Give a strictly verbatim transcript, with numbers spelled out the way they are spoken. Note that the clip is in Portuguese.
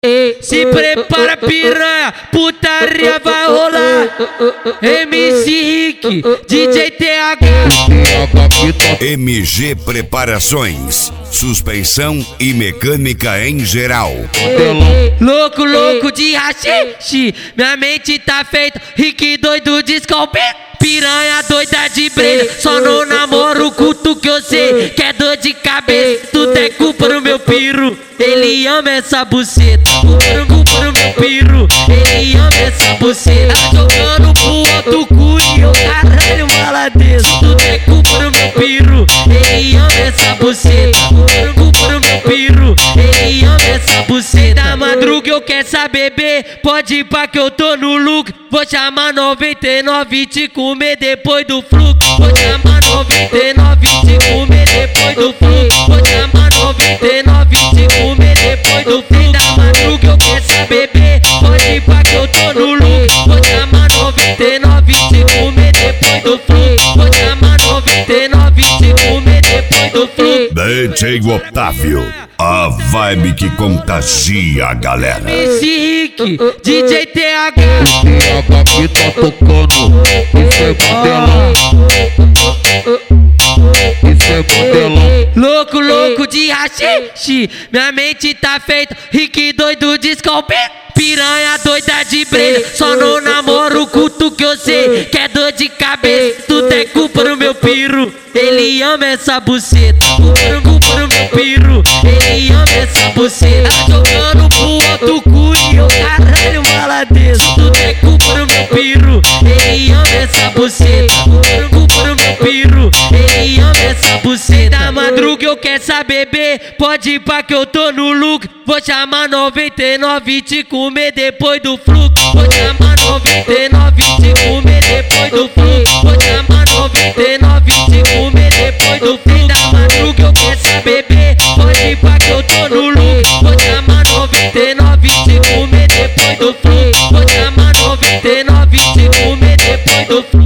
Se prepara, piranha, putaria vai rolar. M C Rick, D J T H. M G Preparações, suspensão e mecânica em geral. Louco, louco de rachixe, minha mente tá feita. Rick doido de scalper, piranha doida de breja. Só não namoro o culto que eu sei que é dor de cabeça. Tudo é culpa do meu piro, ele ama essa buceta. Culpa do meu piro, ele ama essa buceta. Tá jogando pro outro cu e eu caralho maladeiro. Tudo é culpa do meu piro, ele ama essa buceta. Culpa do meu piro, ele ama essa buceta. Da madruga eu quero saber, bebê, pode ir pra que eu tô no look. Vou chamar noventa e nove e te comer depois do fluxo. Vou chamar noventa e nove e te comer depois do fluxo. Vou chamar noventa e nove e te comer depois do fluxo. Da madruga eu quero saber, bebê, pode ir pra que eu tô no look. Vou chamar noventa e nove e te comer depois do fluxo. Vou chamar noventa e nove e te comer depois do fluxo. D J Otávio, a vibe que contagia a galera. M C Rick, D J T H. T H que tá tocando, isso é modelão. Isso é modelão. Louco, louco de rachixe, minha mente tá feita. Rick doido de scalper, piranha doida de breja. Só não namoro o culto que eu sei que é dor de cabeça. Tudo é culpa do meu piro, ele ama essa buceta. Culpa do meu piro, ele ama essa buceta. Tá jogando pro outro cu e eu caralho maladeiro. Tudo é culpa do meu piro, ele ama essa buceta. Culpa do meu piro, ele ama essa buceta. Da madruga eu quero saber, bebê, pode ir pra que eu tô no look. Vou chamar noventa e nove e te comer depois do fluxo. Vou chamar noventa e nove e te comer depois do fluxo. Vou chamar noventa e nove e te comer depois do fluxo. Da madruga eu quero saber, bebê, pode ir pra que eu tô no look. Vou chamar noventa e nove e te comer depois do fluxo. Vou chamar noventa e nove e te comer depois do fluxo.